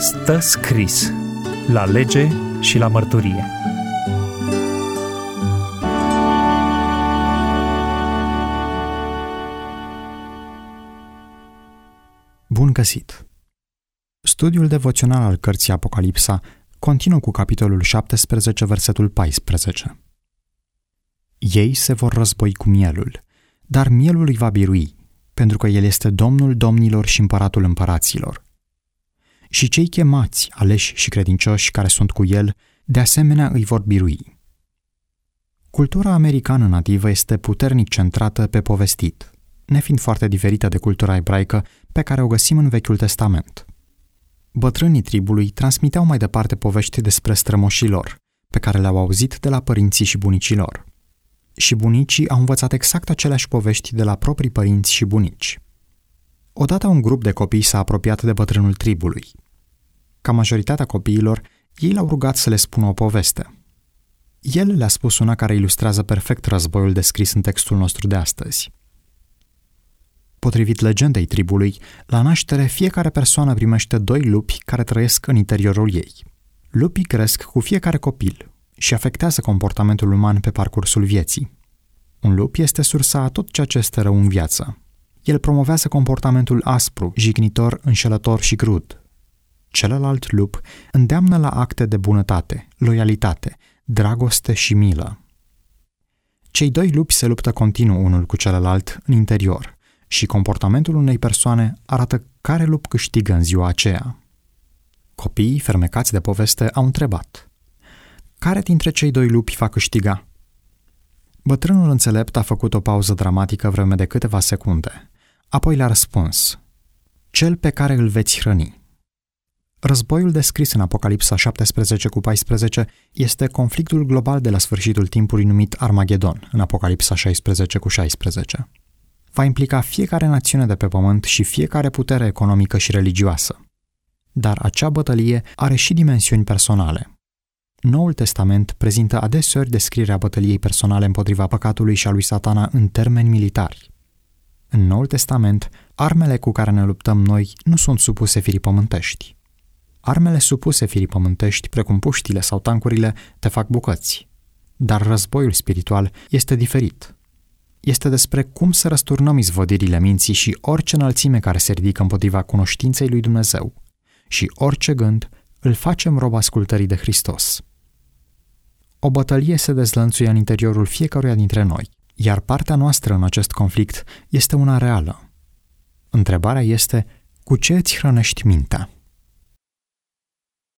Stă scris la lege și la mărturie. Bun găsit! Studiul devoțional al cărții Apocalipsa continuă cu capitolul 17, versetul 14. Ei se vor război cu mielul, dar mielul îi va birui, pentru că el este Domnul domnilor și împăratul împăraților. Și cei chemați, aleși și credincioși care sunt cu el, de asemenea îi vor birui. Cultura americană nativă este puternic centrată pe povestit, nefiind foarte diferită de cultura ebraică pe care o găsim în Vechiul Testament. Bătrânii tribului transmiteau mai departe povești despre strămoșii lor, pe care le-au auzit de la părinții și bunicii lor. Și bunicii au învățat exact aceleași povești de la proprii părinți și bunici. Odată un grup de copii s-a apropiat de bătrânul tribului. Ca majoritatea copiilor, ei l-au rugat să le spună o poveste. El le-a spus una care ilustrează perfect războiul descris în textul nostru de astăzi. Potrivit legendei tribului, la naștere fiecare persoană primește 2 lupi care trăiesc în interiorul ei. Lupii cresc cu fiecare copil și afectează comportamentul uman pe parcursul vieții. Un lup este sursa a tot ceea ce este rău în viață. El promovează comportamentul aspru, jignitor, înșelător și crud. Celălalt lup îndeamnă la acte de bunătate, loialitate, dragoste și milă. Cei 2 lupi se luptă continuu unul cu celălalt în interior și comportamentul unei persoane arată care lup câștigă în ziua aceea. Copiii, fermecați de poveste, au întrebat: care dintre cei 2 lupi va câștiga? Bătrânul înțelept a făcut o pauză dramatică vreme de câteva secunde. Apoi le-a răspuns: cel pe care îl veți hrăni. Războiul descris în Apocalipsa 17:14 este conflictul global de la sfârșitul timpului numit Armagedon, în Apocalipsa 16:16. Va implica fiecare națiune de pe pământ și fiecare putere economică și religioasă. Dar acea bătălie are și dimensiuni personale. Noul Testament prezintă adeseori descrierea bătăliei personale împotriva păcatului și a lui Satana în termeni militari. În Noul Testament, armele cu care ne luptăm noi nu sunt supuse firii pământești. Armele supuse firii pământești, precum puștile sau tancurile, te fac bucăți. Dar războiul spiritual este diferit. Este despre cum să răsturnăm izvodirile minții și orice înălțime care se ridică împotriva cunoștinței lui Dumnezeu și orice gând îl facem rob ascultării de Hristos. O bătălie se dezlănțuie în interiorul fiecăruia dintre noi, iar partea noastră în acest conflict este una reală. Întrebarea este: cu ce îți hrănești mintea?